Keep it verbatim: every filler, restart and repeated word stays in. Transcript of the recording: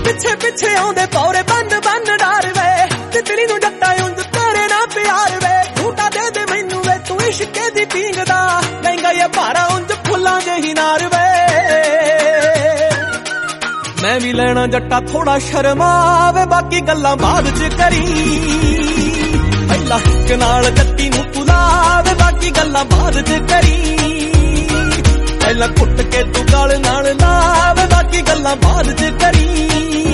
ਪਿੱਛੇ ਪਿੱਛੇ ਆਉਂਦੇ ਪੌਰੇ ਬੰਨ ਬੰਨ ਡਾਰ ਵੇ ਤਿਤਲੀ ਨੂੰ ਜੱਟਾ ਉਂਝ ਤੇਰੇ ਨਾਲ ਪਿਆਰ ਵੇ ਝੂਟਾ ਦੇ ਦੇ ਮੈਨੂੰ ਵੇ ਤੂੰ ਇਸ਼ਕੇ ਦੀ ਪੀਂਗਦਾ ਲਹਿੰਗਾ ਇਹ ਭਾਰਾ ਉਂਝ ਫੁੱਲਾਂ ਜਿਹੀ ਨਾਰ ਵੇ ਮੈਂ ਵੀ ਲੈਣਾ ਜੱਟਾ ਥੋੜਾ ਸ਼ਰਮਾਵੇ ਬਾਕੀ ਗੱਲਾਂ ਬਾਅਦ ਚ ਕਰੀ ਪਹਿਲਾਂ ਹਿੱਕ ਨਾਲ ਜੱਟੀ ਨੂੰ ਪੁਲਾਵੇ ਬਾਕੀ ਗੱਲਾਂ ਬਾਅਦ ਚ ਕਰੀ ਪਹਿਲਾਂ ਕੁੱਟ ਕੇ ਤੂੰ ਗਲ ਨਾਲ ਲਾਵੇ ਬਾਕੀ ਗੱਲਾਂ ਬਾਅਦ ਚ ਕਰੀ